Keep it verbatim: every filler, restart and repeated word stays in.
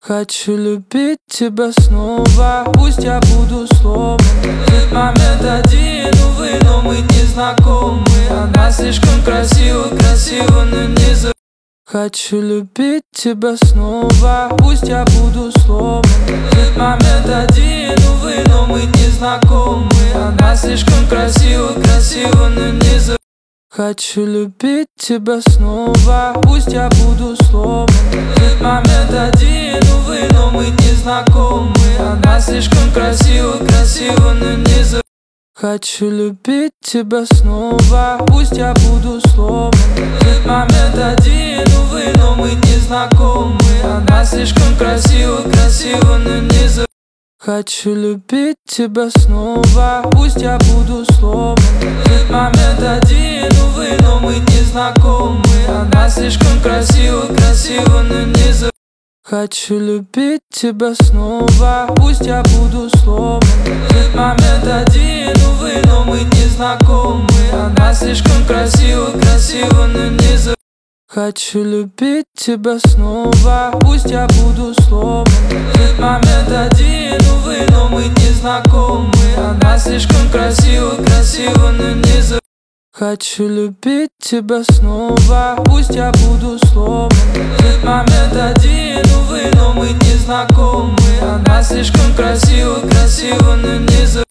Хочу любить тебя снова, пусть я буду сломан. Этот момент один, увы, но мы не знакомы. Она слишком красива, красива, но не за... Хочу любить тебя снова, пусть я буду сломан. Этот момент один, увы, но мы не знакомы. Она слишком красива, красива, но не за... Хочу любить тебя снова, пусть я буду сломан. Этот момент один, увы, но мы не знакомы. Она слишком красива, красива, но не за... Хочу любить тебя снова, пусть я буду сломан. Этот момент один, увы, но мы не знакомы. Она слишком красива, красива, но не за... Хочу любить тебя снова, пусть я буду сломан. Этот момент один, увы, но мы не знакомы. Она слишком красива, красива, но не за... Хочу любить тебя снова, пусть я буду сломан. Этот момент один, увы, но мы не знакомы. Она слишком красива, красива, но не за... Хочу любить тебя снова, пусть я буду сломан. Этот момент один, увы, но мы не знакомы. Она слишком красива, красива, но не за... Хочу любить тебя снова, пусть я буду сломан. Этот момент один, увы, но мы не знакомы. Она слишком красива, красива, но не за...